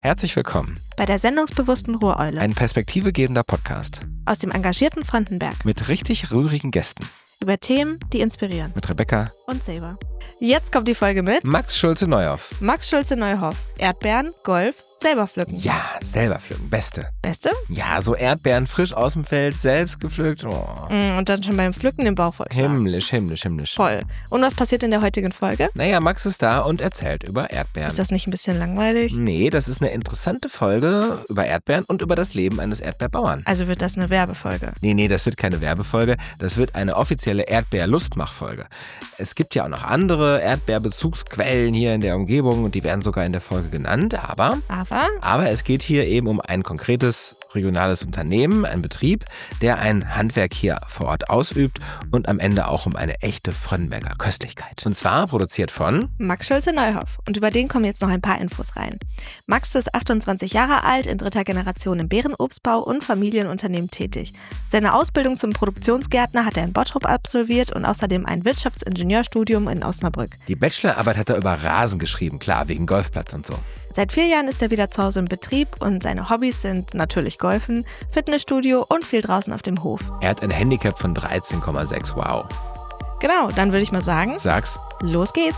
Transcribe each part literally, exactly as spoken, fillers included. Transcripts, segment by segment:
Herzlich willkommen bei der sendungsbewussten Ruhreule. Ein perspektivegebender Podcast Aus dem engagierten Frankenberg. Mit richtig rührigen Gästen. Über Themen, die inspirieren. Mit Rebecca und Saber. Jetzt kommt die Folge mit Max Schulze-Neuhoff. Max Schulze-Neuhoff. Erdbeeren, Golf, selber pflücken. Ja, selber pflücken. Beste. Beste? Ja, so Erdbeeren frisch aus dem Feld, selbst gepflückt. Oh. Mm, und dann schon beim Pflücken den Bauch voll. Himmlisch, himmlisch, himmlisch. Voll. Und was passiert in der heutigen Folge? Naja, Max ist da und erzählt über Erdbeeren. Ist das nicht ein bisschen langweilig? Nee, das ist eine interessante Folge über Erdbeeren und über das Leben eines Erdbeerbauern. Also wird das eine Werbefolge? Nee, nee, das wird keine Werbefolge. Das wird eine offizielle Erdbeer-Lustmach-Folge. Es gibt ja auch noch andere Erdbeerbezugsquellen hier in der Umgebung und die werden sogar in der Folge genannt, aber... Aber? Aber es geht hier eben um ein konkretes regionales Unternehmen, ein Betrieb, der ein Handwerk hier vor Ort ausübt und am Ende auch um eine echte Frönnberger Köstlichkeit. Und zwar produziert von Max Schulze-Neuhoff. Und über den kommen jetzt noch ein paar Infos rein. Max ist achtundzwanzig Jahre alt, in dritter Generation im Beerenobstbau und Familienunternehmen tätig. Seine Ausbildung zum Produktionsgärtner hat er in Bottrop absolviert und außerdem ein Wirtschaftsingenieurstudium in Osnabrück. Die Bachelorarbeit hat er über Rasen geschrieben, klar, wegen Golfplatz und so. Seit vier Jahren ist er wieder zu Hause im Betrieb und seine Hobbys sind natürlich Golfen, Fitnessstudio und viel draußen auf dem Hof. Er hat ein Handicap von dreizehn Komma sechs, wow. Genau, dann würde ich mal sagen, Sag's. Los geht's.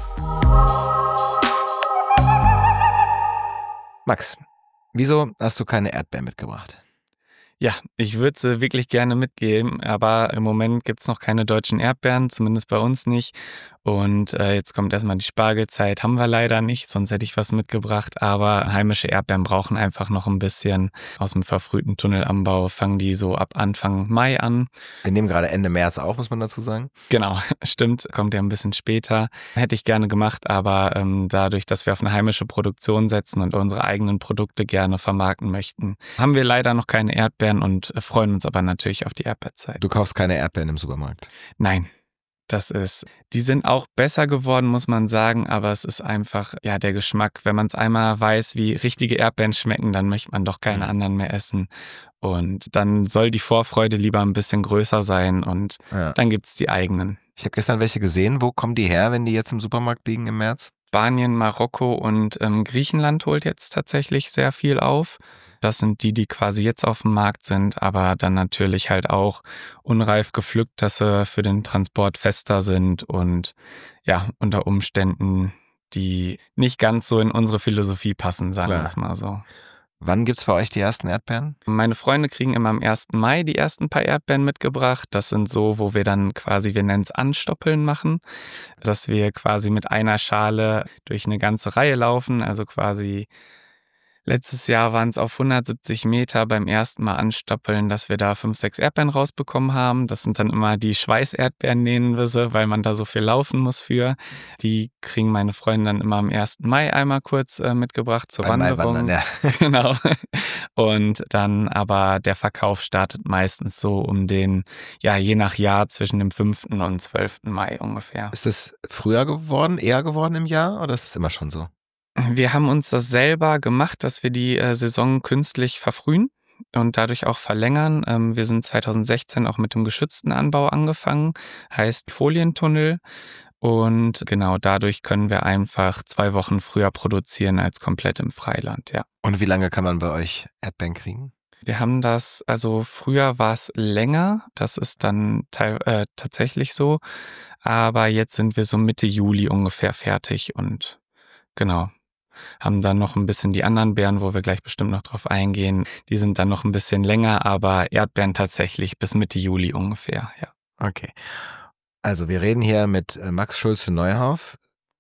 Max, wieso hast du keine Erdbeeren mitgebracht? Ja, ich würde sie wirklich gerne mitgeben, aber im Moment gibt es noch keine deutschen Erdbeeren, zumindest bei uns nicht. Und äh, jetzt kommt erstmal die Spargelzeit, haben wir leider nicht, sonst hätte ich was mitgebracht. Aber heimische Erdbeeren brauchen einfach noch ein bisschen. Aus dem verfrühten Tunnelanbau fangen die so ab Anfang Mai an. Wir nehmen gerade Ende März auf, muss man dazu sagen. Genau, stimmt, kommt ja ein bisschen später. Hätte ich gerne gemacht, aber ähm, dadurch, dass wir auf eine heimische Produktion setzen und unsere eigenen Produkte gerne vermarkten möchten, haben wir leider noch keine Erdbeeren und freuen uns aber natürlich auf die Erdbeerzeit. Du kaufst keine Erdbeeren im Supermarkt? Nein. Das ist, die sind auch besser geworden, muss man sagen, aber es ist einfach, ja, der Geschmack. Wenn man es einmal weiß, wie richtige Erdbeeren schmecken, dann möchte man doch keine anderen mehr essen. Und dann soll die Vorfreude lieber ein bisschen größer sein und ja. Dann gibt es die eigenen. Ich habe gestern welche gesehen. Wo kommen die her, wenn die jetzt im Supermarkt liegen im März? Spanien, Marokko und ähm, Griechenland holt jetzt tatsächlich sehr viel auf. Das sind die, die quasi jetzt auf dem Markt sind, aber dann natürlich halt auch unreif gepflückt, dass sie für den Transport fester sind und ja, unter Umständen, die nicht ganz so in unsere Philosophie passen, sagen wir es mal so. Wann gibt's bei euch die ersten Erdbeeren? Meine Freunde kriegen immer am ersten Mai die ersten paar Erdbeeren mitgebracht. Das sind so, wo wir dann quasi, wir nennen es Anstoppeln machen, dass wir quasi mit einer Schale durch eine ganze Reihe laufen, also quasi letztes Jahr waren es auf hundertsiebzig Meter beim ersten Mal anstoppeln, dass wir da fünf, sechs Erdbeeren rausbekommen haben. Das sind dann immer die Schweißerdbeeren, nennen wir sie, weil man da so viel laufen muss für. Die kriegen meine Freunde dann immer am ersten Mai einmal kurz äh, mitgebracht zur Beim Wanderung. Maiwandern, ja. Genau. Und dann aber der Verkauf startet meistens so um den, ja, je nach Jahr zwischen dem fünften und zwölften Mai ungefähr. Ist das früher geworden, eher geworden im Jahr oder ist das immer schon so? Wir haben uns das selber gemacht, dass wir die äh, Saison künstlich verfrühen und dadurch auch verlängern. Ähm, wir sind zweitausendsechzehn auch mit dem geschützten Anbau angefangen, heißt Folientunnel. Und genau dadurch können wir einfach zwei Wochen früher produzieren als komplett im Freiland, ja. Und wie lange kann man bei euch Erdbeeren kriegen? Wir haben das, also früher war es länger, das ist dann teil, äh, tatsächlich so. Aber jetzt sind wir so Mitte Juli ungefähr fertig und genau. Haben dann noch ein bisschen die anderen Beeren, wo wir gleich bestimmt noch drauf eingehen. Die sind dann noch ein bisschen länger, aber Erdbeeren tatsächlich bis Mitte Juli ungefähr, ja. Okay. Also wir reden hier mit Max Schulze-Neuhoff,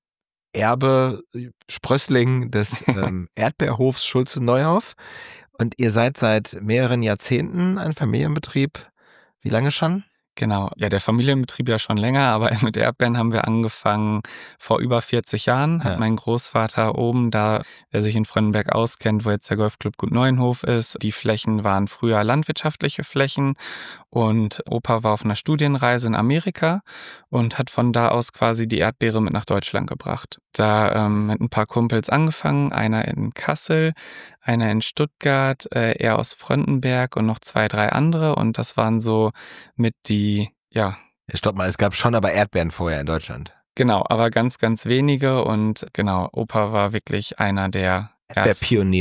Erbe, Sprössling des ähm, Erdbeerhofs Schulze-Neuhoff. Und ihr seid seit mehreren Jahrzehnten ein Familienbetrieb. Wie lange schon? Genau, ja, der Familienbetrieb ja schon länger, aber mit Erdbeeren haben wir angefangen vor über vierzig Jahren. Ja. Hat mein Großvater oben da, wer sich in Frönnberg auskennt, wo jetzt der Golfclub Gut Neuenhof ist, die Flächen waren früher landwirtschaftliche Flächen und Opa war auf einer Studienreise in Amerika und hat von da aus quasi die Erdbeere mit nach Deutschland gebracht. Da ähm, mit ein paar Kumpels angefangen, einer in Kassel, einer in Stuttgart, äh, er aus Frönnberg und noch zwei, drei andere und das waren so mit die, ja. Stopp mal, es gab schon aber Erdbeeren vorher in Deutschland. Genau, aber ganz, ganz wenige und genau, Opa war wirklich einer der Erdbeerpioniere.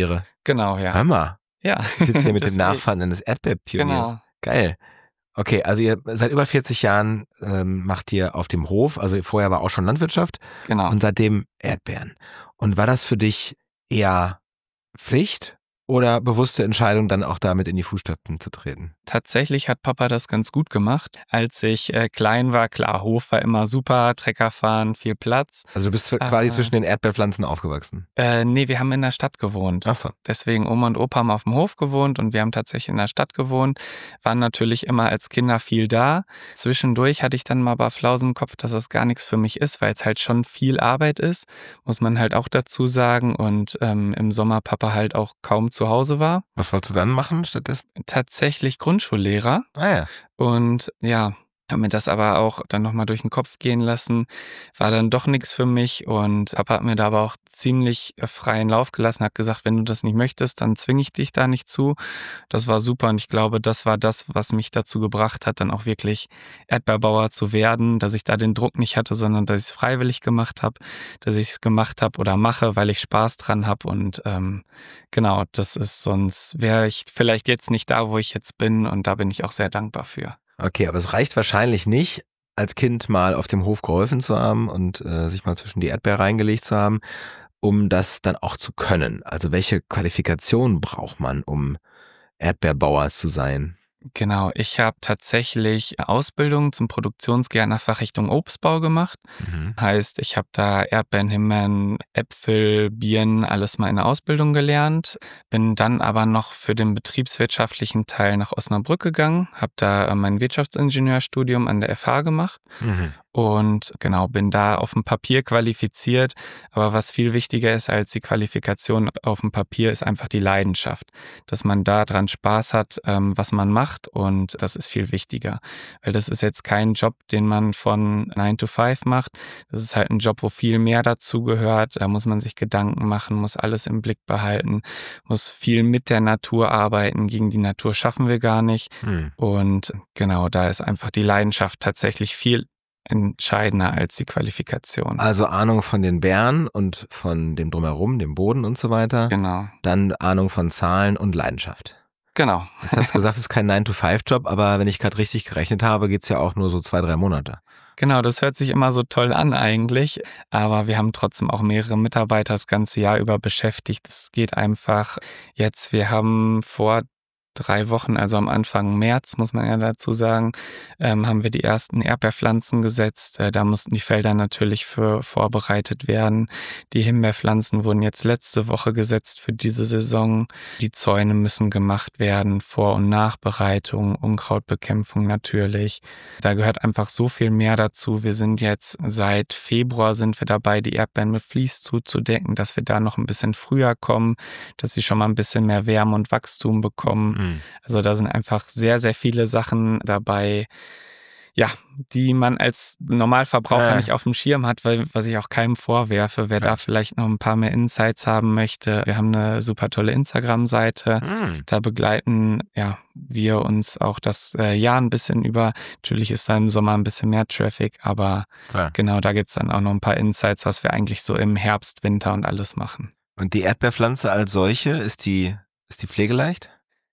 Genau, ja. Hör mal. Ja. Ich sitze hier mit dem Nachfahren eines Erdbeerpioniers. Genau. Geil. Okay, also ihr seit über vierzig Jahren ähm, macht ihr auf dem Hof, also vorher war auch schon Landwirtschaft Genau. und seitdem Erdbeeren. Und war das für dich eher Pflicht oder bewusste Entscheidung, dann auch damit in die Fußstapfen zu treten? Tatsächlich hat Papa das ganz gut gemacht. Als ich äh, klein war, klar, Hof war immer super, Trecker fahren, viel Platz. Also du bist Aber, quasi zwischen den Erdbeerpflanzen aufgewachsen? Äh, nee, wir haben in der Stadt gewohnt. Ach so. Deswegen Oma und Opa haben auf dem Hof gewohnt und wir haben tatsächlich in der Stadt gewohnt, waren natürlich immer als Kinder viel da. Zwischendurch hatte ich dann mal aber Flausen im Kopf, dass das gar nichts für mich ist, weil es halt schon viel Arbeit ist, muss man halt auch dazu sagen. Und ähm, im Sommer Papa halt auch kaum zu Hause war. Was wolltest du dann machen stattdessen? Tatsächlich Grundschullehrer. Ah ja. Und ja, habe mir das aber auch dann nochmal durch den Kopf gehen lassen, war dann doch nichts für mich und Papa hat mir da aber auch ziemlich freien Lauf gelassen, hat gesagt, wenn du das nicht möchtest, dann zwinge ich dich da nicht zu. Das war super und ich glaube, das war das, was mich dazu gebracht hat, dann auch wirklich Erdbeerbauer zu werden, dass ich da den Druck nicht hatte, sondern dass ich es freiwillig gemacht habe, dass ich es gemacht habe oder mache, weil ich Spaß dran habe und ähm, genau, das ist, sonst wäre ich vielleicht jetzt nicht da, wo ich jetzt bin und da bin ich auch sehr dankbar für. Okay, aber es reicht wahrscheinlich nicht, als Kind mal auf dem Hof geholfen zu haben und äh, sich mal zwischen die Erdbeeren reingelegt zu haben, um das dann auch zu können. Also welche Qualifikationen braucht man, um Erdbeerbauer zu sein? Genau, ich habe tatsächlich Ausbildung zum Produktionsgärtner Fachrichtung Obstbau gemacht. Mhm. Heißt, ich habe da Erdbeeren, Himbeeren, Äpfel, Birnen, alles mal in der Ausbildung gelernt. Bin dann aber noch für den betriebswirtschaftlichen Teil nach Osnabrück gegangen, habe da mein Wirtschaftsingenieurstudium an der F H gemacht. Mhm. Und genau, bin da auf dem Papier qualifiziert. Aber was viel wichtiger ist als die Qualifikation auf dem Papier, ist einfach die Leidenschaft. Dass man da dran Spaß hat, ähm, was man macht. Und das ist viel wichtiger. Weil das ist jetzt kein Job, den man von nine to five macht. Das ist halt ein Job, wo viel mehr dazu gehört. Da muss man sich Gedanken machen, muss alles im Blick behalten, muss viel mit der Natur arbeiten. Gegen die Natur schaffen wir gar nicht. Mhm. Und genau, da ist einfach die Leidenschaft tatsächlich viel entscheidender als die Qualifikation. Also Ahnung von den Beeren und von dem Drumherum, dem Boden und so weiter. Genau. Dann Ahnung von Zahlen und Leidenschaft. Genau. Jetzt hast du gesagt, es ist kein nine to five Job, aber wenn ich gerade richtig gerechnet habe, geht's ja auch nur so zwei, drei Monate. Genau, das hört sich immer so toll an eigentlich, aber wir haben trotzdem auch mehrere Mitarbeiter das ganze Jahr über beschäftigt. Es geht einfach jetzt, wir haben vor drei Wochen, also am Anfang März, muss man ja dazu sagen, ähm, haben wir die ersten Erdbeerpflanzen gesetzt. Äh, da mussten die Felder natürlich für vorbereitet werden. Die Himbeerpflanzen wurden jetzt letzte Woche gesetzt für diese Saison. Die Zäune müssen gemacht werden, Vor- und Nachbereitung, Unkrautbekämpfung natürlich. Da gehört einfach so viel mehr dazu. Wir sind jetzt seit Februar sind wir dabei, die Erdbeeren mit Vlies zuzudecken, dass wir da noch ein bisschen früher kommen, dass sie schon mal ein bisschen mehr Wärme und Wachstum bekommen. Also da sind einfach sehr, sehr viele Sachen dabei, ja, die man als Normalverbraucher äh. nicht auf dem Schirm hat, weil was ich auch keinem vorwerfe, wer ja. da vielleicht noch ein paar mehr Insights haben möchte. Wir haben eine super tolle Instagram-Seite, mhm. da begleiten ja wir uns auch das äh, Jahr ein bisschen über. Natürlich ist da im Sommer ein bisschen mehr Traffic, aber ja. genau, da gibt's dann auch noch ein paar Insights, was wir eigentlich so im Herbst, Winter und alles machen. Und die Erdbeerpflanze als solche, ist die, ist die pflegeleicht?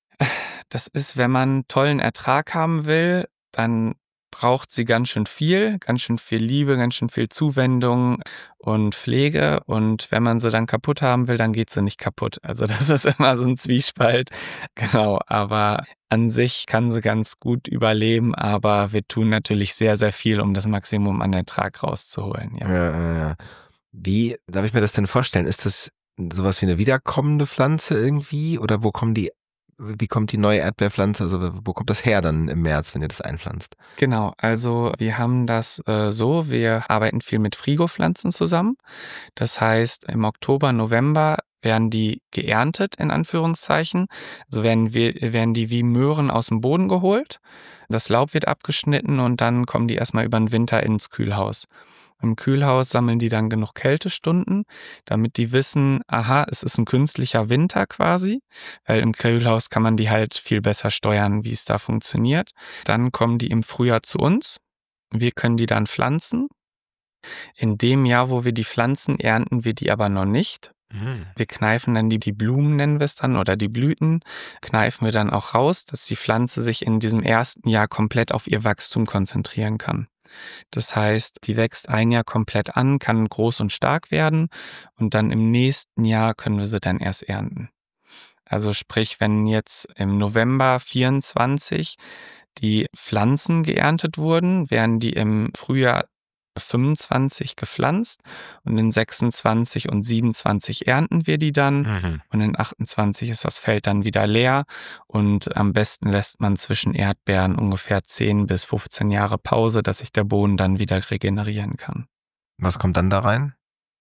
Das ist, wenn man einen tollen Ertrag haben will, dann braucht sie ganz schön viel, ganz schön viel Liebe, ganz schön viel Zuwendung und Pflege. Und wenn man sie dann kaputt haben will, dann geht sie nicht kaputt. Also das ist immer so ein Zwiespalt. Genau, aber an sich kann sie ganz gut überleben, aber wir tun natürlich sehr, sehr viel, um das Maximum an Ertrag rauszuholen. Ja. Ja, ja. Wie darf ich mir das denn vorstellen? Ist das sowas wie eine wiederkommende Pflanze irgendwie? Oder wo kommen die Wie kommt die neue Erdbeerpflanze, also wo kommt das her dann im März, wenn ihr das einpflanzt? Genau, also wir haben das äh, so, wir arbeiten viel mit Frigopflanzen zusammen. Das heißt, im Oktober, November werden die geerntet, in Anführungszeichen. Also werden, wir, werden die wie Möhren aus dem Boden geholt. Das Laub wird abgeschnitten und dann kommen die erstmal über den Winter ins Kühlhaus. Im Kühlhaus sammeln die dann genug Kältestunden, damit die wissen, aha, es ist ein künstlicher Winter quasi, weil im Kühlhaus kann man die halt viel besser steuern, wie es da funktioniert. Dann kommen die im Frühjahr zu uns. Wir können die dann pflanzen. In dem Jahr, wo wir die pflanzen, ernten wir die aber noch nicht, Mhm. Wir kneifen dann die, die Blumen, nennen wir es dann, oder die Blüten, kneifen wir dann auch raus, dass die Pflanze sich in diesem ersten Jahr komplett auf ihr Wachstum konzentrieren kann. Das heißt, die wächst ein Jahr komplett an, kann groß und stark werden und dann im nächsten Jahr können wir sie dann erst ernten. Also sprich, wenn jetzt im November vierundzwanzig die Pflanzen geerntet wurden, werden die im Frühjahr fünfundzwanzig gepflanzt und in sechsundzwanzig und siebenundzwanzig ernten wir die dann Mhm. und in achtundzwanzig ist das Feld dann wieder leer und am besten lässt man zwischen Erdbeeren ungefähr zehn bis fünfzehn Jahre Pause, dass sich der Boden dann wieder regenerieren kann. Was kommt dann da rein?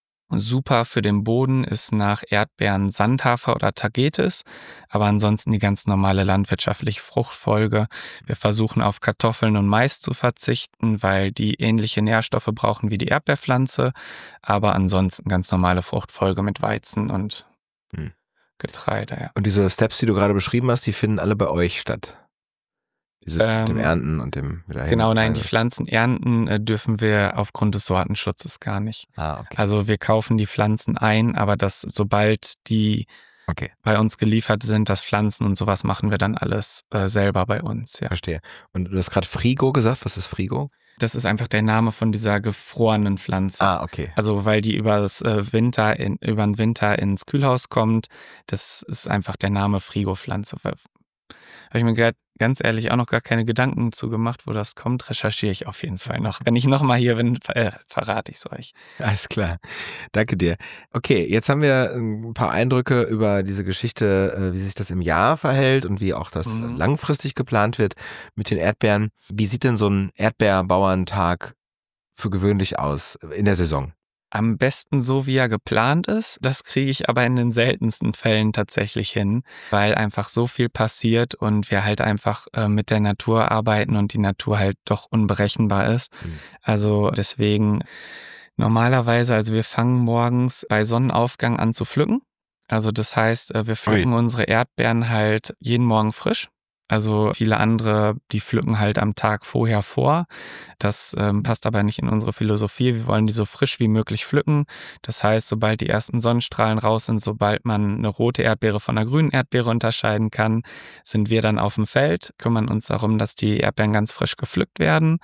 Super für den Boden ist nach Erdbeeren Sandhafer oder Tagetes, aber ansonsten die ganz normale landwirtschaftliche Fruchtfolge. Wir versuchen auf Kartoffeln und Mais zu verzichten, weil die ähnliche Nährstoffe brauchen wie die Erdbeerpflanze, aber ansonsten ganz normale Fruchtfolge mit Weizen und Hm. Getreide. Ja. Und diese Steps, die du gerade beschrieben hast, die finden alle bei euch statt? Dieses Ähm, mit dem Ernten und dem wieder Genau, nein, die also- Pflanzen ernten äh, dürfen wir aufgrund des Sortenschutzes gar nicht. Ah, okay. Also wir kaufen die Pflanzen ein, aber das, sobald die Okay, bei uns geliefert sind, das Pflanzen und sowas machen wir dann alles äh, selber bei uns, ja. verstehe. Und du hast gerade Frigo gesagt. Was ist Frigo? Das ist einfach der Name von dieser gefrorenen Pflanze. Ah, okay. Also weil die über das äh, Winter in, über den Winter ins Kühlhaus kommt, das ist einfach der Name Frigo-Pflanze. Habe ich mir grad, ganz ehrlich auch noch gar keine Gedanken zu gemacht, wo das kommt, recherchiere ich auf jeden Fall noch. Wenn ich nochmal hier bin, äh, verrate ich es euch. Alles klar. Danke dir. Okay, jetzt haben wir ein paar Eindrücke über diese Geschichte, äh, wie sich das im Jahr verhält und wie auch das Mhm. langfristig geplant wird mit den Erdbeeren. Wie sieht denn so ein Erdbeerbauerntag für gewöhnlich aus in der Saison? Am besten so, wie er geplant ist. Das kriege ich aber in den seltensten Fällen tatsächlich hin, weil einfach so viel passiert und wir halt einfach äh, mit der Natur arbeiten und die Natur halt doch unberechenbar ist. Mhm. Also deswegen normalerweise, also wir fangen morgens bei Sonnenaufgang an zu pflücken. Also das heißt, äh, wir pflücken unsere Erdbeeren halt jeden Morgen frisch. Also viele andere, die pflücken halt am Tag vorher vor. Das ähm, passt aber nicht in unsere Philosophie. Wir wollen die so frisch wie möglich pflücken. Das heißt, sobald die ersten Sonnenstrahlen raus sind, sobald man eine rote Erdbeere von einer grünen Erdbeere unterscheiden kann, sind wir dann auf dem Feld, kümmern uns darum, dass die Erdbeeren ganz frisch gepflückt werden.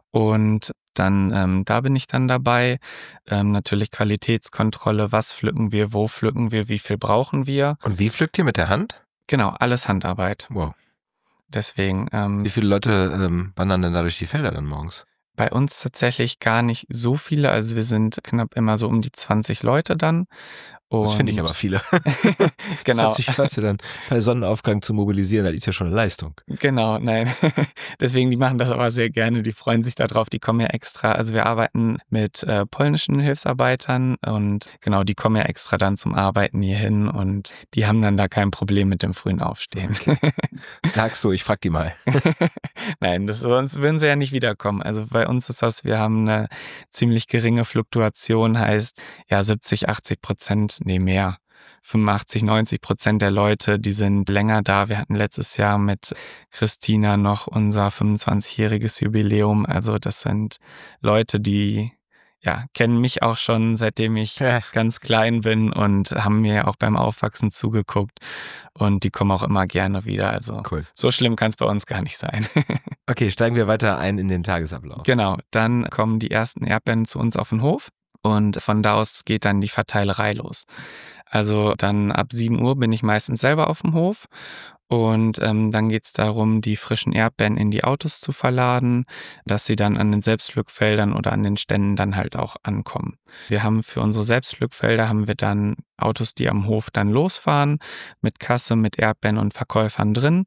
Und dann, ähm, da bin ich dann dabei. Ähm, natürlich Qualitätskontrolle, was pflücken wir, wo pflücken wir, wie viel brauchen wir. Und wie pflückt ihr mit der Hand? Genau, alles Handarbeit. Wow. Deswegen, ähm, Wie viele Leute ähm, wandern denn da durch die Felder dann morgens? bei uns tatsächlich gar nicht so viele. Also wir sind knapp immer so um die zwanzig Leute dann. Und Das finde ich aber viele. Genau. zwanzig Leute dann bei Sonnenaufgang zu mobilisieren, das ist ja schon eine Leistung. Genau, nein. Deswegen, die machen das aber sehr gerne, die freuen sich darauf, die kommen ja extra. Also wir arbeiten mit äh, polnischen Hilfsarbeitern und genau, die kommen ja extra dann zum Arbeiten hier hin und die haben dann da kein Problem mit dem frühen Aufstehen. Sagst du, ich frag die mal. Nein, das, sonst würden sie ja nicht wiederkommen. Also bei uns ist das, wir haben eine ziemlich geringe Fluktuation, heißt ja siebzig, achtzig Prozent, nee mehr, fünfundachtzig, neunzig Prozent der Leute, die sind länger da. Wir hatten letztes Jahr mit Christina noch unser fünfundzwanzigjähriges Jubiläum. Also das sind Leute, die ja kennen mich auch schon, seitdem ich Ja. ganz klein bin und haben mir auch beim Aufwachsen zugeguckt. Und die kommen auch immer gerne wieder. Also Cool. so schlimm kann es bei uns gar nicht sein. Okay, steigen wir weiter ein in den Tagesablauf. Genau, dann kommen die ersten Erdbeeren zu uns auf den Hof und von da aus geht dann die Verteilerei los. Also dann ab sieben Uhr bin ich meistens selber auf dem Hof und ähm, dann geht's darum, die frischen Erdbeeren in die Autos zu verladen, dass sie dann an den Selbstpflückfeldern oder an den Ständen dann halt auch ankommen. Wir haben für unsere Selbstpflückfelder haben wir dann Autos, die am Hof dann losfahren, mit Kasse, mit Erdbeeren und Verkäufern drin.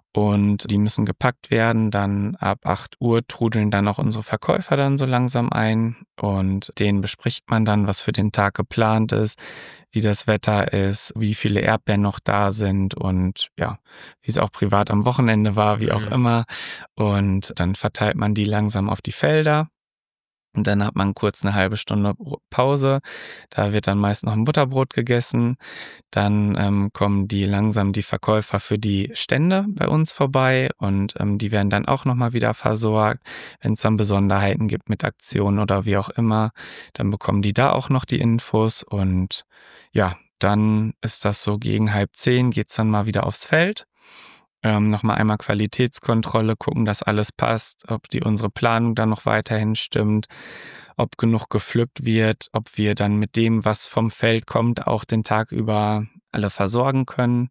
Und die müssen gepackt werden. Dann ab acht Uhr trudeln dann auch unsere Verkäufer dann so langsam ein. Und denen bespricht man dann, was für den Tag geplant ist, wie das Wetter ist, wie viele Erdbeeren noch da sind und ja, wie es auch privat am Wochenende war, wie auch Mhm. immer. Und dann verteilt man die langsam auf die Felder. Und dann hat man kurz eine halbe Stunde Pause. Da wird dann meist noch ein Butterbrot gegessen. Dann ähm, kommen die langsam die Verkäufer für die Stände bei uns vorbei und ähm, die werden dann auch nochmal wieder versorgt. Wenn es dann Besonderheiten gibt mit Aktionen oder wie auch immer, dann bekommen die da auch noch die Infos. Und ja, dann ist das so gegen halb zehn, geht's dann mal wieder aufs Feld. Ähm, nochmal einmal Qualitätskontrolle, gucken, dass alles passt, ob die unsere Planung dann noch weiterhin stimmt, ob genug gepflückt wird, ob wir dann mit dem, was vom Feld kommt, auch den Tag über alle versorgen können.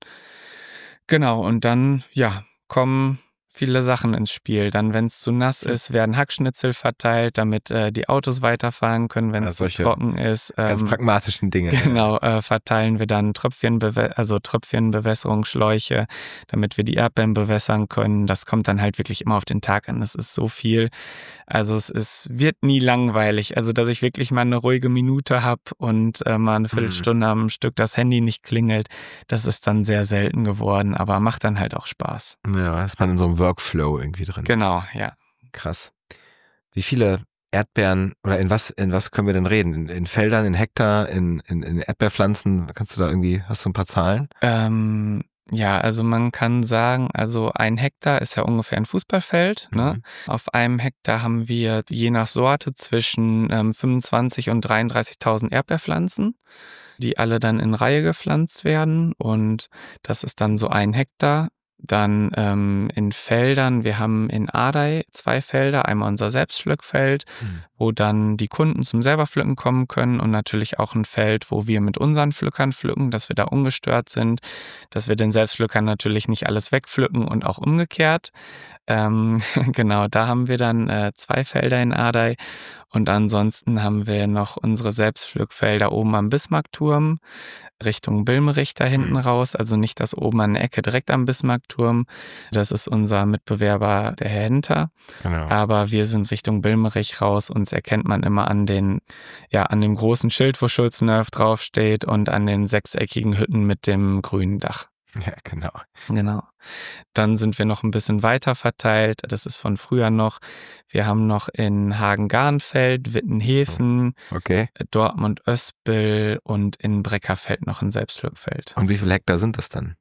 Genau, und dann, ja, kommen viele Sachen ins Spiel. Dann, wenn es zu nass ist, werden Hackschnitzel verteilt, damit äh, die Autos weiterfahren können, wenn es Ja, zu trocken ist. Ähm, Ganz pragmatischen Dinge. Genau, äh, verteilen wir dann Tröpfchenbewe- also Tröpfchenbewässerungsschläuche, damit wir die Erdbeeren bewässern können. Das kommt dann halt wirklich immer auf den Tag an. Es ist so viel. Also es ist, wird nie langweilig. Also dass ich wirklich mal eine ruhige Minute habe und äh, mal eine Viertelstunde mhm. am Stück das Handy nicht klingelt, das ist dann sehr selten geworden, aber macht dann halt auch Spaß. Ja, ist man in so einem Workflow irgendwie drin. Genau, ja. Krass. Wie viele Erdbeeren oder in was in was können wir denn reden? In, in Feldern, in Hektar, in, in, in Erdbeerpflanzen? Kannst du da irgendwie, hast du ein paar Zahlen? Ähm, ja, also man kann sagen, also ein Hektar ist ja ungefähr ein Fußballfeld. Mhm. Ne? Auf einem Hektar haben wir je nach Sorte zwischen ähm, fünfundzwanzig und dreiunddreißigtausend Erdbeerpflanzen, die alle dann in Reihe gepflanzt werden und das ist dann so ein Hektar. Dann ähm, in Feldern, wir haben in Ardey zwei Felder, einmal unser Selbstpflückfeld, mhm. wo dann die Kunden zum selber pflücken kommen können und natürlich auch ein Feld, wo wir mit unseren Pflückern pflücken, dass wir da ungestört sind, dass wir den Selbstpflückern natürlich nicht alles wegpflücken und auch umgekehrt. Ähm, genau, da haben wir dann äh, zwei Felder in Ardey und ansonsten haben wir noch unsere Selbstpflückfelder oben am Bismarckturm Richtung Bilmerich da hinten raus, also nicht das oben an der Ecke direkt am Bismarckturm. Das ist unser Mitbewerber, der Herr Hinter. Genau. Aber wir sind Richtung Bilmerich raus. Uns erkennt man immer an den, ja, an dem großen Schild, wo Schulze-Nerf draufsteht und an den sechseckigen Hütten mit dem grünen Dach. Ja, genau. Genau. Dann sind wir noch ein bisschen weiter verteilt. Das ist von früher noch. Wir haben noch in Hagen-Garnfeld, Wittenhefen, okay. Dortmund-Öspel und in Breckerfeld noch ein Selbstpflückfeld. Und wie viele Hektar sind das dann?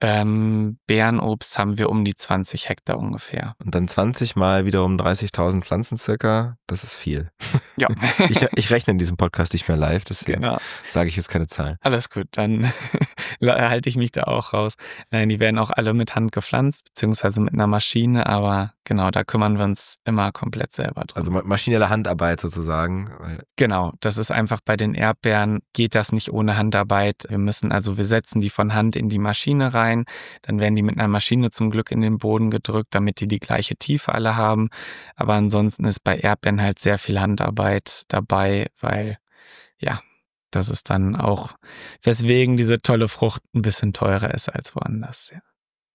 Ähm, Beerenobst haben wir um die zwanzig Hektar ungefähr. Und dann zwanzig mal wiederum dreißigtausend Pflanzen circa, das ist viel. Ja. ich, ich rechne in diesem Podcast nicht mehr live, deswegen genau. sage ich jetzt keine Zahlen. Alles gut, dann halte ich mich da auch raus. Nein, die werden auch alle mit Hand gepflanzt, beziehungsweise mit einer Maschine, aber genau, da kümmern wir uns immer komplett selber drum. Also maschinelle Handarbeit sozusagen. Genau, das ist einfach bei den Erdbeeren, geht das nicht ohne Handarbeit. Wir müssen also, wir setzen die von Hand in die Maschine rein, dann werden die mit einer Maschine zum Glück in den Boden gedrückt, damit die die gleiche Tiefe alle haben. Aber ansonsten ist bei Erdbeeren halt sehr viel Handarbeit dabei, weil ja, das ist dann auch, weswegen diese tolle Frucht ein bisschen teurer ist als woanders. Ja.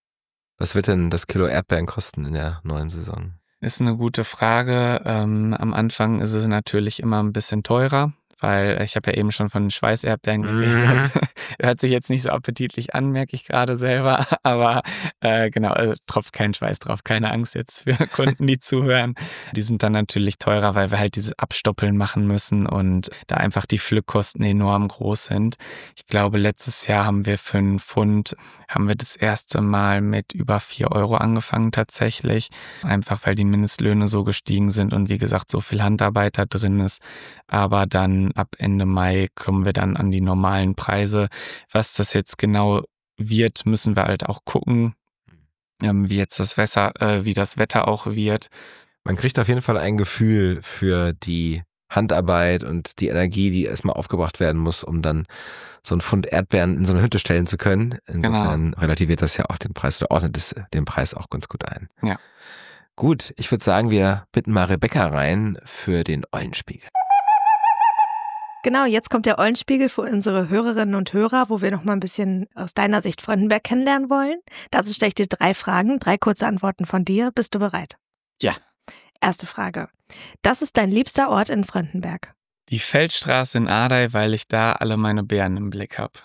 Was wird denn das Kilo Erdbeeren kosten in der neuen Saison? Ist eine gute Frage. Ähm, am Anfang ist es natürlich immer ein bisschen teurer, weil ich habe ja eben schon von Schweißerdbeeren geredet. Hört sich jetzt nicht so appetitlich an, merke ich gerade selber, aber äh, genau, also tropft kein Schweiß drauf, keine Angst jetzt für Kunden, die zuhören. Die sind dann natürlich teurer, weil wir halt diese Abstoppeln machen müssen und da einfach die Pflückkosten enorm groß sind. Ich glaube, letztes Jahr haben wir für einen Pfund, haben wir das erste Mal mit über vier Euro angefangen tatsächlich, einfach weil die Mindestlöhne so gestiegen sind und wie gesagt, so viel Handarbeit da drin ist. Aber dann ab Ende Mai kommen wir dann an die normalen Preise. Was das jetzt genau wird, müssen wir halt auch gucken, ähm, wie jetzt das Wetter, äh, wie das Wetter auch wird. Man kriegt auf jeden Fall ein Gefühl für die Handarbeit und die Energie, die erstmal aufgebracht werden muss, um dann so einen Pfund Erdbeeren in so eine Hütte stellen zu können. Insofern genau. relativiert das ja auch den Preis oder ordnet es den Preis auch ganz gut ein. Ja. Gut, ich würde sagen, wir bitten mal Rebecca rein für den Eulenspiegel. Genau, jetzt kommt der Eulenspiegel für unsere Hörerinnen und Hörer, wo wir noch mal ein bisschen aus deiner Sicht Fröndenberg kennenlernen wollen. Dazu stelle ich dir drei Fragen, drei kurze Antworten von dir. Bist du bereit? Ja. Erste Frage. Das ist dein liebster Ort in Fröndenberg? Die Feldstraße in Ardey, weil ich da alle meine Beeren im Blick habe.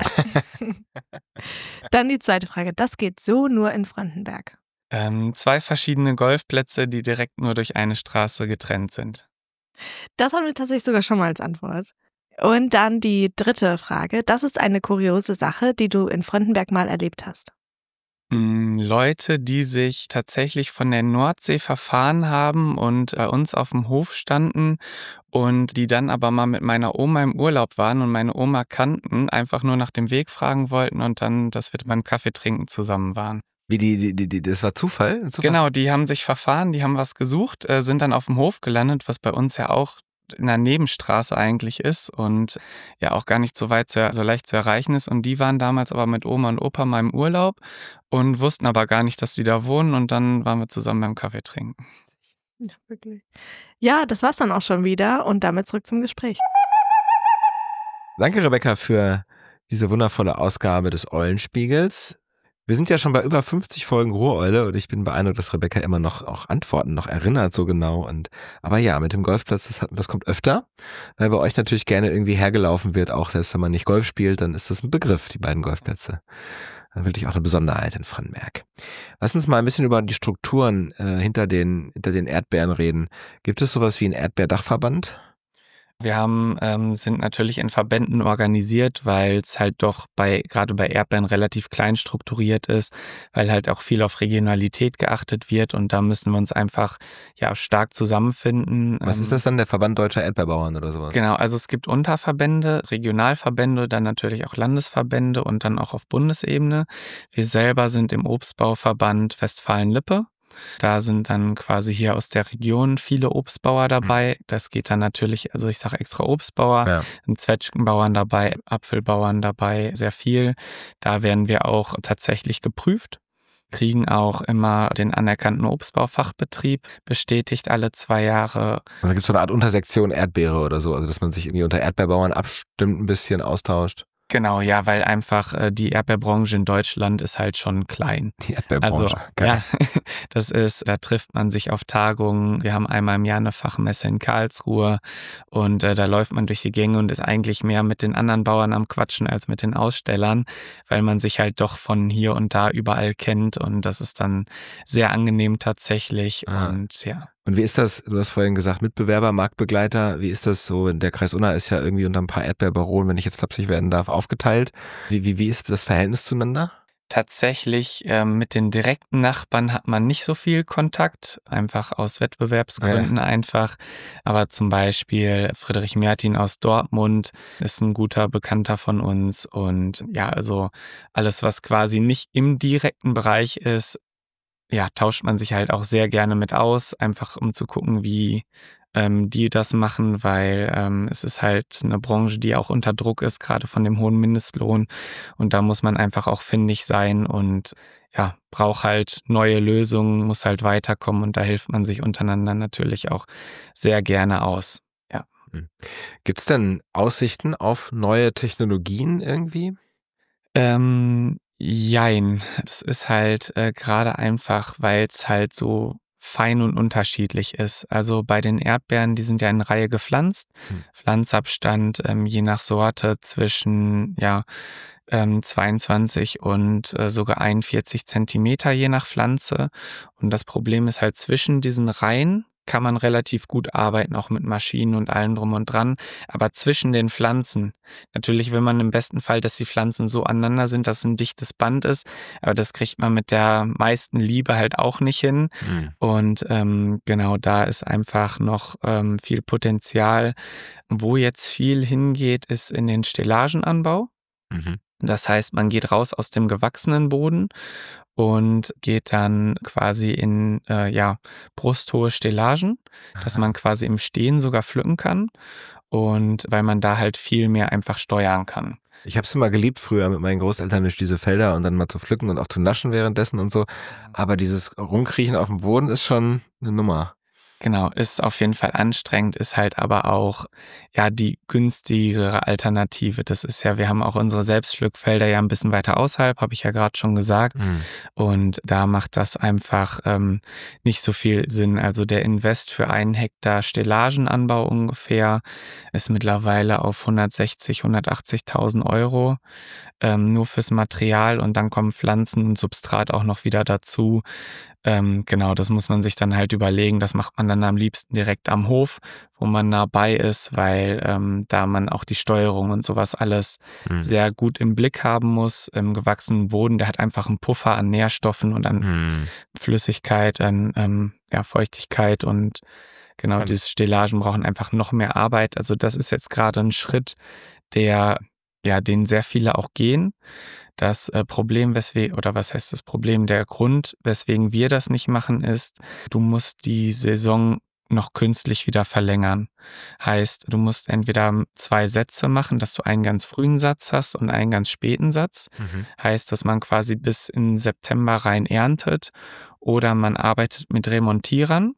Dann die zweite Frage. Das geht so nur in Fröndenberg? Ähm, zwei verschiedene Golfplätze, die direkt nur durch eine Straße getrennt sind. Das haben wir tatsächlich sogar schon mal als Antwort. Und dann die dritte Frage. Das ist eine kuriose Sache, die du in Fröndenberg mal erlebt hast. Leute, die sich tatsächlich von der Nordsee verfahren haben und bei uns auf dem Hof standen und die dann aber mal mit meiner Oma im Urlaub waren und meine Oma kannten, einfach nur nach dem Weg fragen wollten und dann, dass wir beim Kaffee trinken zusammen waren. Wie die, die, die, die das war Zufall? Zufall? Genau, die haben sich verfahren, die haben was gesucht, äh, sind dann auf dem Hof gelandet, was bei uns ja auch in der Nebenstraße eigentlich ist und ja auch gar nicht so weit, so leicht zu erreichen ist. Und die waren damals aber mit Oma und Opa mal im Urlaub und wussten aber gar nicht, dass die da wohnen. Und dann waren wir zusammen beim Kaffee trinken. Ja, wirklich. Ja, das war's dann auch schon wieder und damit zurück zum Gespräch. Danke, Rebecca, für diese wundervolle Ausgabe des Eulenspiegels. Wir sind ja schon bei über fünfzig Folgen Ruhreule und ich bin beeindruckt, dass Rebecca immer noch auch Antworten noch erinnert so genau. Und aber ja, mit dem Golfplatz, das, hat, das kommt öfter, weil bei euch natürlich gerne irgendwie hergelaufen wird, auch selbst wenn man nicht Golf spielt, dann ist das ein Begriff, die beiden Golfplätze. Dann wirklich auch eine Besonderheit in Fröndenberg. Lass uns mal ein bisschen über die Strukturen äh, hinter den hinter den Erdbeeren reden. Gibt es sowas wie einen Erdbeerdachverband? Wir haben, ähm, sind natürlich in Verbänden organisiert, weil es halt doch bei gerade bei Erdbeeren relativ klein strukturiert ist, weil halt auch viel auf Regionalität geachtet wird und da müssen wir uns einfach ja stark zusammenfinden. Was ähm, ist das dann, der Verband Deutscher Erdbeerbauern oder sowas? Genau, also es gibt Unterverbände, Regionalverbände, dann natürlich auch Landesverbände und dann auch auf Bundesebene. Wir selber sind im Obstbauverband Westfalen-Lippe. Da sind dann quasi hier aus der Region viele Obstbauer dabei. Das geht dann natürlich, also ich sage extra Obstbauer, Ja. sind Zwetschgenbauern dabei, Apfelbauern dabei, sehr viel. Da werden wir auch tatsächlich geprüft, kriegen auch immer den anerkannten Obstbaufachbetrieb bestätigt alle zwei Jahre. Also gibt es so eine Art Untersektion Erdbeere oder so, also dass man sich irgendwie unter Erdbeerbauern abstimmt, ein bisschen austauscht. Genau, ja, weil einfach äh, die Erdbeerbranche in Deutschland ist halt schon klein. Die Erdbeerbranche, Also, geil. ja, das ist, da trifft man sich auf Tagungen. Wir haben einmal im Jahr eine Fachmesse in Karlsruhe und äh, da läuft man durch die Gänge und ist eigentlich mehr mit den anderen Bauern am Quatschen als mit den Ausstellern, weil man sich halt doch von hier und da überall kennt und das ist dann sehr angenehm tatsächlich Ah. und ja. Und wie ist das, du hast vorhin gesagt, Mitbewerber, Marktbegleiter, wie ist das so, der Kreis Unna ist ja irgendwie unter ein paar Erdbeerbaronen, wenn ich jetzt flapsig werden darf, aufgeteilt. Wie, wie, wie ist das Verhältnis zueinander? Tatsächlich ähm, mit den direkten Nachbarn hat man nicht so viel Kontakt, einfach aus Wettbewerbsgründen Ja. einfach. Aber zum Beispiel Friedrich Mertin aus Dortmund ist ein guter Bekannter von uns und ja, also alles, was quasi nicht im direkten Bereich ist, ja, tauscht man sich halt auch sehr gerne mit aus, einfach um zu gucken, wie ähm, die das machen, weil ähm, es ist halt eine Branche, die auch unter Druck ist, gerade von dem hohen Mindestlohn. Und da muss man einfach auch findig sein und ja, braucht halt neue Lösungen, muss halt weiterkommen und da hilft man sich untereinander natürlich auch sehr gerne aus. Ja. Gibt es denn Aussichten auf neue Technologien irgendwie? Ähm, jein. Das ist halt äh, gerade einfach, weil es halt so fein und unterschiedlich ist. Also bei den Erdbeeren, die sind ja in Reihe gepflanzt. Hm. Pflanzabstand ähm, je nach Sorte zwischen ja ähm, zweiundzwanzig und äh, sogar einundvierzig Zentimeter je nach Pflanze. Und das Problem ist halt zwischen diesen Reihen kann man relativ gut arbeiten, auch mit Maschinen und allem drum und dran. Aber zwischen den Pflanzen, natürlich will man im besten Fall, dass die Pflanzen so aneinander sind, dass es ein dichtes Band ist. Aber das kriegt man mit der meisten Liebe halt auch nicht hin. Hm. Und ähm, genau da ist einfach noch ähm, viel Potenzial. Wo jetzt viel hingeht, ist in den Stellagenanbau. Mhm. Das heißt, man geht raus aus dem gewachsenen Boden und geht dann quasi in äh, ja, brusthohe Stellagen, dass man quasi im Stehen sogar pflücken kann und weil man da halt viel mehr einfach steuern kann. Ich habe es immer geliebt früher mit meinen Großeltern durch diese Felder und dann mal zu pflücken und auch zu naschen währenddessen und so. Aber dieses Rumkriechen auf dem Boden ist schon eine Nummer. Genau, ist auf jeden Fall anstrengend, ist halt aber auch ja die günstigere Alternative. Das ist ja, wir haben auch unsere Selbstpflückfelder ja ein bisschen weiter außerhalb, habe ich ja gerade schon gesagt. Mhm. Und da macht das einfach ähm, nicht so viel Sinn. Also der Invest für einen Hektar Stellagenanbau ungefähr ist mittlerweile auf hundertsechzig, hundertachtzigtausend Euro. Ähm, nur fürs Material und dann kommen Pflanzen und Substrat auch noch wieder dazu. Ähm, genau, das muss man sich dann halt überlegen. Das macht man dann am liebsten direkt am Hof, wo man nah bei ist, weil ähm, da man auch die Steuerung und sowas alles mhm. sehr gut im Blick haben muss. Im gewachsenen Boden, der hat einfach einen Puffer an Nährstoffen und an mhm. Flüssigkeit, an ähm, ja, Feuchtigkeit und genau, diese Stellagen brauchen einfach noch mehr Arbeit. Also das ist jetzt gerade ein Schritt, der, ja, den sehr viele auch gehen. Das äh, Problem, weswegen, oder was heißt das Problem, der Grund, weswegen wir das nicht machen, ist, du musst die Saison noch künstlich wieder verlängern. Heißt, du musst entweder zwei Sätze machen, dass du einen ganz frühen Satz hast und einen ganz späten Satz. Mhm. Heißt, dass man quasi bis in September rein erntet, oder man arbeitet mit Remontierern.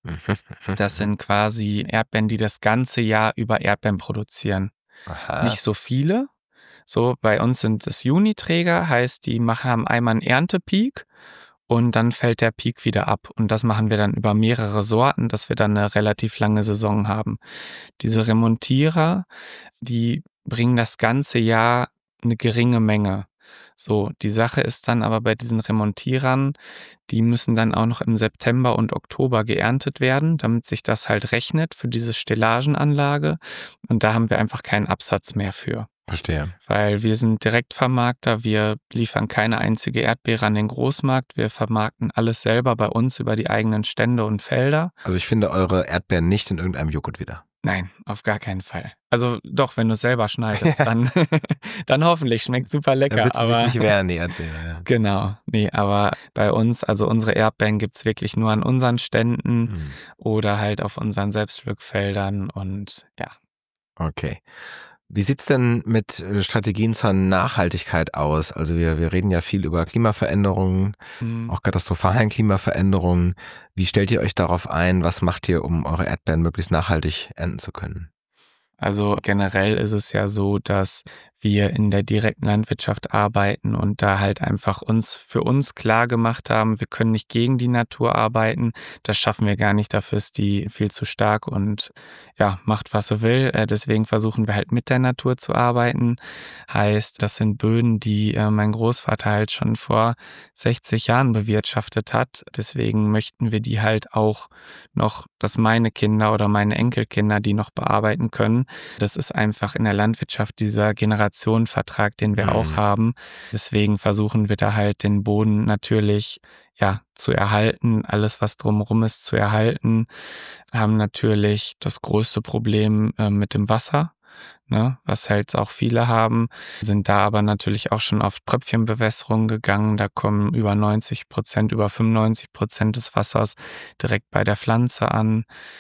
Das sind quasi Erdbeeren, die das ganze Jahr über Erdbeeren produzieren. Aha. Nicht so viele. So, bei uns sind es Juniträger, heißt, die machen, haben einmal einen Erntepeak und dann fällt der Peak wieder ab. Und das machen wir dann über mehrere Sorten, dass wir dann eine relativ lange Saison haben. Diese Remontierer, die bringen das ganze Jahr eine geringe Menge. So, die Sache ist dann aber bei diesen Remontierern, die müssen dann auch noch im September und Oktober geerntet werden, damit sich das halt rechnet für diese Stellagenanlage. Und da haben wir einfach keinen Absatz mehr für. Verstehe. Weil wir sind Direktvermarkter, wir liefern keine einzige Erdbeere an den Großmarkt, wir vermarkten alles selber bei uns über die eigenen Stände und Felder. Also ich finde eure Erdbeeren nicht in irgendeinem Joghurt wieder. Nein, auf gar keinen Fall. Also doch, wenn du es selber schneidest, dann, dann hoffentlich, schmeckt super lecker. Da wird sie aber sich nicht wehren, die Erdbeere. Ja. Genau, nee, aber bei uns, also unsere Erdbeeren gibt's wirklich nur an unseren Ständen mhm. oder halt auf unseren Selbstpflückfeldern und ja. Okay. Wie sieht's denn mit Strategien zur Nachhaltigkeit aus? Also wir, wir reden ja viel über Klimaveränderungen, mhm. auch katastrophalen Klimaveränderungen. Wie stellt ihr euch darauf ein? Was macht ihr, um eure Erdbeeren möglichst nachhaltig ernten zu können? Also generell ist es ja so, dass wir in der direkten Landwirtschaft arbeiten und da halt einfach uns für uns klar gemacht haben, wir können nicht gegen die Natur arbeiten. Das schaffen wir gar nicht, dafür ist die viel zu stark und ja, macht, was sie will. Deswegen versuchen wir halt mit der Natur zu arbeiten. Heißt, das sind Böden, die mein Großvater halt schon vor sechzig Jahren bewirtschaftet hat. Deswegen möchten wir die halt auch noch, dass meine Kinder oder meine Enkelkinder die noch bearbeiten können. Das ist einfach in der Landwirtschaft dieser Generationenvertrag, den wir mhm. auch haben. Deswegen versuchen wir da halt den Boden natürlich ja zu erhalten, alles was drumherum ist zu erhalten. Haben natürlich das größte Problem äh, mit dem Wasser, ne, was halt auch viele haben, sind da aber natürlich auch schon auf Tröpfchenbewässerung gegangen. Da kommen über neunzig Prozent, über fünfundneunzig Prozent des Wassers direkt bei der Pflanze an.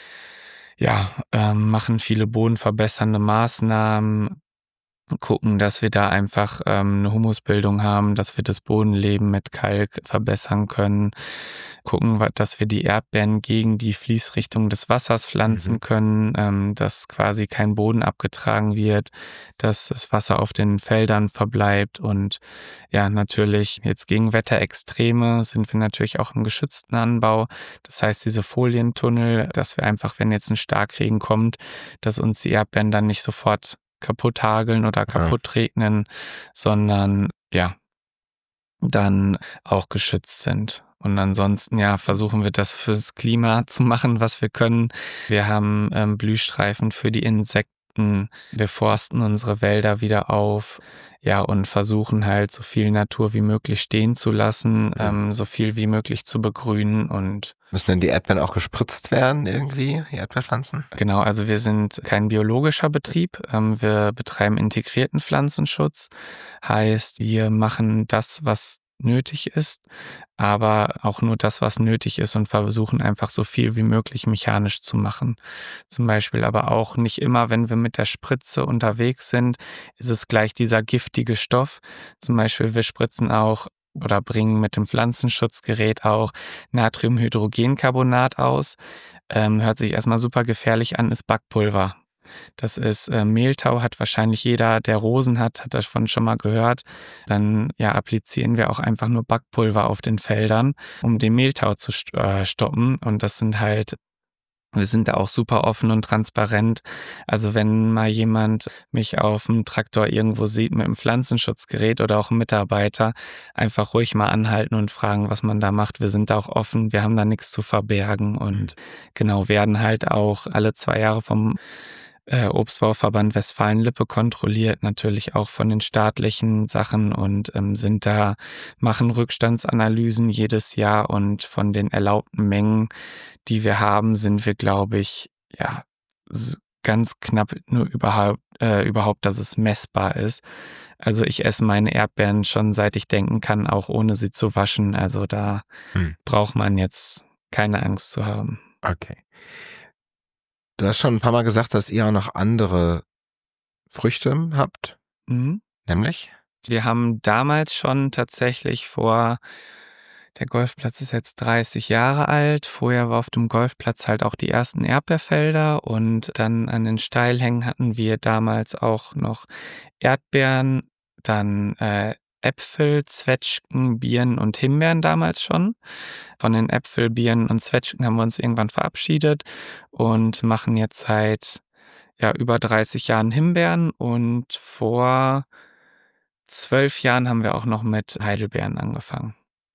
Ja, ähm, machen viele bodenverbessernde Maßnahmen, gucken, dass wir da einfach ähm, eine Humusbildung haben, dass wir das Bodenleben mit Kalk verbessern können, gucken, dass wir die Erdbeeren gegen die Fließrichtung des Wassers pflanzen mhm. können, ähm, dass quasi kein Boden abgetragen wird, dass das Wasser auf den Feldern verbleibt und ja, natürlich jetzt gegen Wetterextreme sind wir natürlich auch im geschützten Anbau. Das heißt, diese Folientunnel, dass wir einfach, wenn jetzt ein Starkregen kommt, dass uns die Erdbeeren dann nicht sofort kaputt hageln oder kaputt regnen, sondern ja, dann auch geschützt sind. Und ansonsten, ja, versuchen wir das fürs Klima zu machen, was wir können. Wir haben ähm, Blühstreifen für die Insekten. Wir forsten unsere Wälder wieder auf. Ja, und versuchen halt so viel Natur wie möglich stehen zu lassen, ähm, so viel wie möglich zu begrünen und müssen denn die Erdbeeren auch gespritzt werden irgendwie, die Erdbeerpflanzen? Genau, also wir sind kein biologischer Betrieb. Ähm, wir betreiben integrierten Pflanzenschutz. Heißt, wir machen das, was nötig ist, aber auch nur das, was nötig ist und versuchen einfach so viel wie möglich mechanisch zu machen. Zum Beispiel aber auch nicht immer, wenn wir mit der Spritze unterwegs sind, ist es gleich dieser giftige Stoff. Zum Beispiel wir spritzen auch oder bringen mit dem Pflanzenschutzgerät auch Natriumhydrogencarbonat aus. Ähm, hört sich erstmal super gefährlich an, ist Backpulver. Das ist äh, Mehltau, hat wahrscheinlich jeder, der Rosen hat, hat davon schon mal gehört. Dann ja applizieren wir auch einfach nur Backpulver auf den Feldern, um den Mehltau zu st- äh, stoppen. Und das sind halt Wir sind da auch super offen und transparent. Also wenn mal jemand mich auf dem Traktor irgendwo sieht mit einem Pflanzenschutzgerät oder auch ein Mitarbeiter, einfach ruhig mal anhalten und fragen, was man da macht. Wir sind da auch offen, wir haben da nichts zu verbergen und genau, werden halt auch alle zwei Jahre vom äh, Obstbauverband Westfalen-Lippe kontrolliert, natürlich auch von den staatlichen Sachen und ähm, sind da, machen Rückstandsanalysen jedes Jahr und von den erlaubten Mengen, die wir haben, sind wir, glaube ich, ja, ganz knapp nur überhaupt, äh, überhaupt, dass es messbar ist. Also ich esse meine Erdbeeren schon seit ich denken kann, auch ohne sie zu waschen. Also da hm. braucht man jetzt keine Angst zu haben. Okay. Du hast schon ein paar Mal gesagt, dass ihr auch noch andere Früchte habt. Mhm. Nämlich? Wir haben damals schon tatsächlich vor, der Golfplatz ist jetzt dreißig Jahre alt. Vorher war auf dem Golfplatz halt auch die ersten Erdbeerfelder und dann an den Steilhängen hatten wir damals auch noch Erdbeeren, dann äh, Äpfel, Zwetschgen, Birnen und Himbeeren damals schon. Von den Äpfel, Birnen und Zwetschgen haben wir uns irgendwann verabschiedet und machen jetzt seit ja, über dreißig Jahren Himbeeren und vor zwölf Jahren haben wir auch noch mit Heidelbeeren angefangen.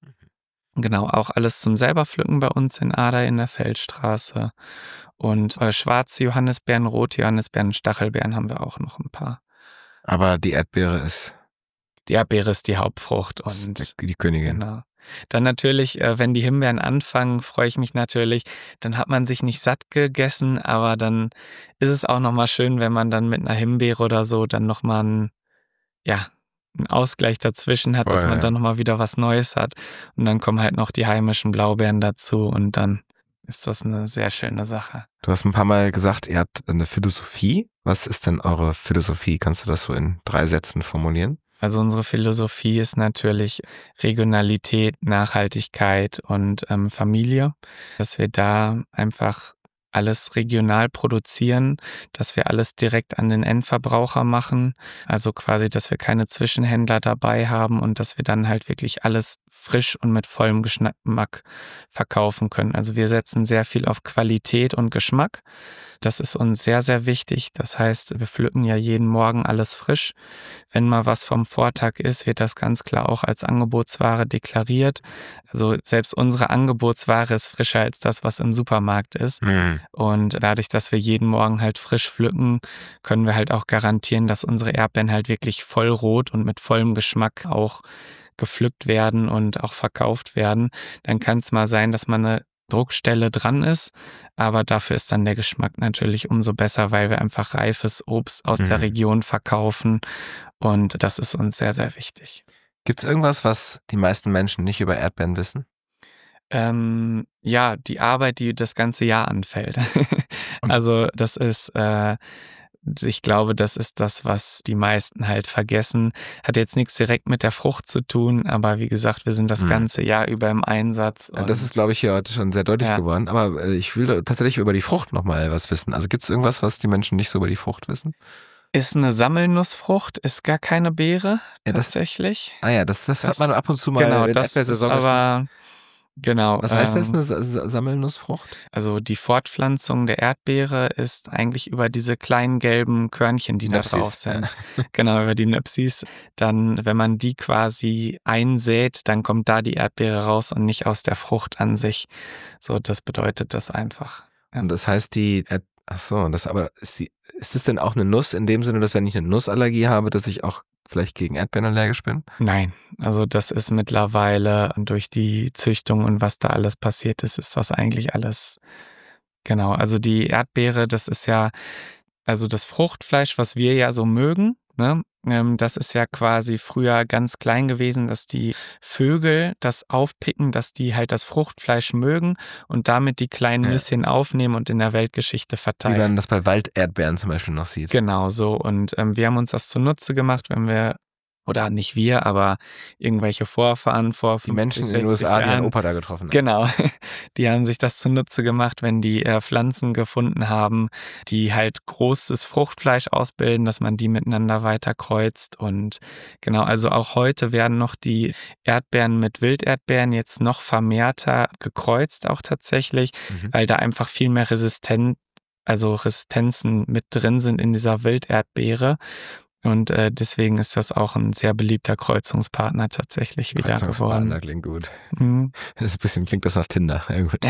Genau, auch alles zum selber pflücken bei uns in Ader in der Feldstraße. Und äh, schwarze Johannisbeeren, rote Johannisbeeren, Stachelbeeren haben wir auch noch ein paar. Aber die Erdbeere ist... Die Erdbeere ist die Hauptfrucht. Und die Königin. Genau. Dann natürlich, äh, wenn die Himbeeren anfangen, freue ich mich natürlich. Dann hat man sich nicht satt gegessen, aber dann ist es auch nochmal schön, wenn man dann mit einer Himbeere oder so dann nochmal ein, ja, einen Ausgleich dazwischen hat, Voll, dass man ja. dann nochmal wieder was Neues hat. Und dann kommen halt noch die heimischen Blaubeeren dazu und dann ist das eine sehr schöne Sache. Du hast ein paar Mal gesagt, ihr habt eine Philosophie. Was ist denn eure Philosophie? Kannst du das so in drei Sätzen formulieren? Also unsere Philosophie ist natürlich Regionalität, Nachhaltigkeit und ähm, Familie, dass wir da einfach alles regional produzieren, dass wir alles direkt an den Endverbraucher machen, also quasi, dass wir keine Zwischenhändler dabei haben und dass wir dann halt wirklich alles frisch und mit vollem Geschmack verkaufen können. Also wir setzen sehr viel auf Qualität und Geschmack. Das ist uns sehr, sehr wichtig. Das heißt, wir pflücken ja jeden Morgen alles frisch. Wenn mal was vom Vortag ist, wird das ganz klar auch als Angebotsware deklariert. Also selbst unsere Angebotsware ist frischer als das, was im Supermarkt ist. Mhm. Und dadurch, dass wir jeden Morgen halt frisch pflücken, können wir halt auch garantieren, dass unsere Erdbeeren halt wirklich voll rot und mit vollem Geschmack auch gepflückt werden und auch verkauft werden. Dann kann es mal sein, dass man eine Druckstelle dran ist, aber dafür ist dann der Geschmack natürlich umso besser, weil wir einfach reifes Obst aus mhm. der Region verkaufen und das ist uns sehr, sehr wichtig. Gibt es irgendwas, was die meisten Menschen nicht über Erdbeeren wissen? Ähm, ja, die Arbeit, die das ganze Jahr anfällt. Also das ist, äh, ich glaube, das ist das, was die meisten halt vergessen. Hat jetzt nichts direkt mit der Frucht zu tun, aber wie gesagt, wir sind das hm. ganze Jahr über im Einsatz. Ja, das ist, glaube ich, hier heute schon sehr deutlich ja. geworden. Aber äh, ich will tatsächlich über die Frucht nochmal was wissen. Also gibt es irgendwas, was die Menschen nicht so über die Frucht wissen? Ist eine Sammelnussfrucht, ist gar keine Beere, ja, tatsächlich. Das, ah ja, das, das, das hört man ab und zu mal genau, in der Erdbeersaison. Aber genau. Was heißt ähm, das, eine Sammelnussfrucht? Also die Fortpflanzung der Erdbeere ist eigentlich über diese kleinen gelben Körnchen, die Nüpsis, da drauf sind. Ja. Genau, über die Nüpsis. Dann, wenn man die quasi einsät, dann kommt da die Erdbeere raus und nicht aus der Frucht an sich. So, das bedeutet das einfach. Ja. Und das heißt, die Erd Ach so, das aber ist die, ist das denn auch eine Nuss in dem Sinne, dass wenn ich eine Nussallergie habe, dass ich auch vielleicht gegen Erdbeeren allergisch bin? Nein, also das ist mittlerweile durch die Züchtung und was da alles passiert ist, ist das eigentlich alles, genau, also die Erdbeere, das ist ja, also das Fruchtfleisch, was wir ja so mögen, ne, das ist ja quasi früher ganz klein gewesen, dass die Vögel das aufpicken, dass die halt das Fruchtfleisch mögen und damit die kleinen ja. Nüsschen aufnehmen und in der Weltgeschichte verteilen. Wie man das bei Walderdbeeren zum Beispiel noch sieht. Genau so und ähm, wir haben uns das zunutze gemacht, wenn wir Oder nicht wir, aber irgendwelche Vorfahren vor Die Menschen in den U S A, die ihren Opa da getroffen haben. Genau, die haben sich das zunutze gemacht, wenn die äh, Pflanzen gefunden haben, die halt großes Fruchtfleisch ausbilden, dass man die miteinander weiter kreuzt. Und genau, also auch heute werden noch die Erdbeeren mit Wilderdbeeren jetzt noch vermehrter gekreuzt auch tatsächlich, mhm. weil da einfach viel mehr resistent, also Resistenzen mit drin sind in dieser Wilderdbeere. Und äh, deswegen ist das auch ein sehr beliebter Kreuzungspartner tatsächlich wieder geworden. Kreuzungspartner klingt gut. Mhm. Das ist ein bisschen, klingt das nach Tinder. Ja, gut.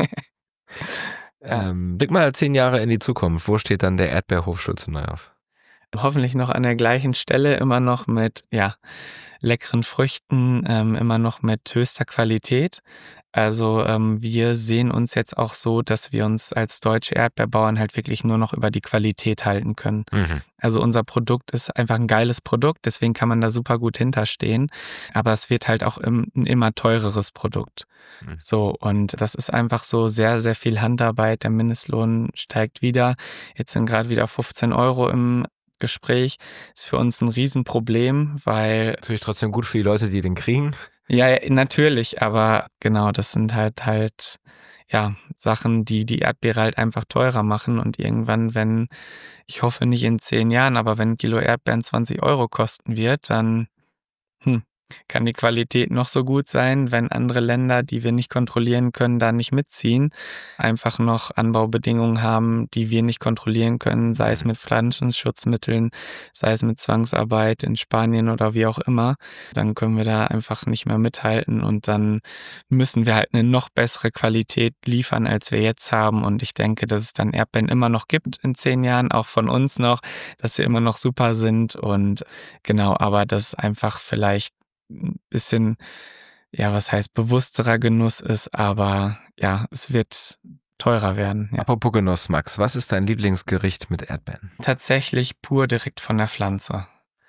ja. Ähm, blick mal zehn Jahre in die Zukunft. Wo steht dann der Erdbeerhof Schulze-Neuhauf? Hoffentlich noch an der gleichen Stelle, immer noch mit ja leckeren Früchten, ähm, immer noch mit höchster Qualität. Also ähm, wir sehen uns jetzt auch so, dass wir uns als deutsche Erdbeerbauern halt wirklich nur noch über die Qualität halten können. Mhm. Also unser Produkt ist einfach ein geiles Produkt, deswegen kann man da super gut hinterstehen. Aber es wird halt auch im, ein immer teureres Produkt. Mhm. So, und das ist einfach so sehr, sehr viel Handarbeit. Der Mindestlohn steigt wieder. Jetzt sind gerade wieder fünfzehn Euro im Gespräch. Ist für uns ein Riesenproblem, weil... Natürlich trotzdem gut für die Leute, die den kriegen. Ja, ja, natürlich, aber genau, das sind halt halt ja Sachen, die die Erdbeere halt einfach teurer machen und irgendwann, wenn, ich hoffe nicht in zehn Jahren, aber wenn ein Kilo Erdbeeren zwanzig Euro kosten wird, dann hm, kann die Qualität noch so gut sein, wenn andere Länder, die wir nicht kontrollieren können, da nicht mitziehen, einfach noch Anbaubedingungen haben, die wir nicht kontrollieren können, sei es mit Pflanzenschutzmitteln, sei es mit Zwangsarbeit in Spanien oder wie auch immer, dann können wir da einfach nicht mehr mithalten und dann müssen wir halt eine noch bessere Qualität liefern, als wir jetzt haben und ich denke, dass es dann Erdbeeren immer noch gibt in zehn Jahren, auch von uns noch, dass sie immer noch super sind und genau, aber das einfach vielleicht ein bisschen, ja, was heißt bewussterer Genuss ist, aber ja, es wird teurer werden. Ja. Apropos Genuss, Max, was ist dein Lieblingsgericht mit Erdbeeren? Tatsächlich pur direkt von der Pflanze.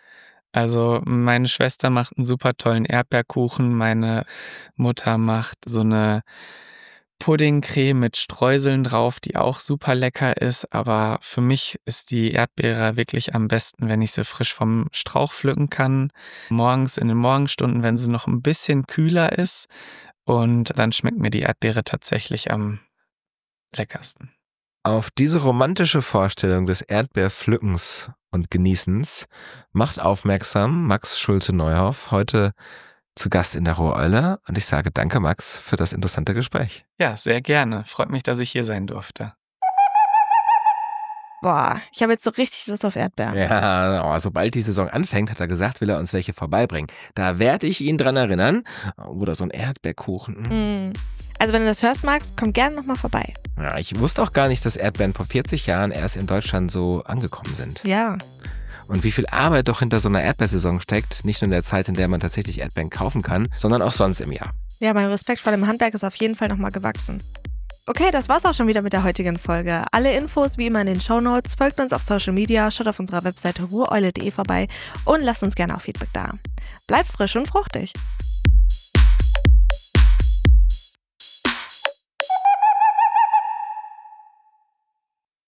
Also meine Schwester macht einen super tollen Erdbeerkuchen, meine Mutter macht so eine Puddingcreme mit Streuseln drauf, die auch super lecker ist, aber für mich ist die Erdbeere wirklich am besten, wenn ich sie frisch vom Strauch pflücken kann. Morgens in den Morgenstunden, wenn sie noch ein bisschen kühler ist und dann schmeckt mir die Erdbeere tatsächlich am leckersten. Auf diese romantische Vorstellung des Erdbeerpflückens und Genießens macht aufmerksam Max Schulze-Neuhauf heute zu Gast in der Roheule und ich sage danke, Max, für das interessante Gespräch. Ja, sehr gerne. Freut mich, dass ich hier sein durfte. Boah, ich habe jetzt so richtig Lust auf Erdbeeren. Ja, oh, sobald die Saison anfängt, hat er gesagt, will er uns welche vorbeibringen. Da werde ich ihn dran erinnern. Oder so ein Erdbeerkuchen. Mm. Also wenn du das hörst, Max, komm gerne nochmal vorbei. Ja, ich wusste auch gar nicht, dass Erdbeeren vor vierzig Jahren erst in Deutschland so angekommen sind. Ja. Und wie viel Arbeit doch hinter so einer Erdbeersaison steckt, nicht nur in der Zeit, in der man tatsächlich Erdbeeren kaufen kann, sondern auch sonst im Jahr. Ja, mein Respekt vor dem Handwerk ist auf jeden Fall nochmal gewachsen. Okay, das war's auch schon wieder mit der heutigen Folge. Alle Infos wie immer in den Shownotes, folgt uns auf Social Media, schaut auf unserer Webseite ruheule punkt de vorbei und lasst uns gerne auch Feedback da. Bleibt frisch und fruchtig.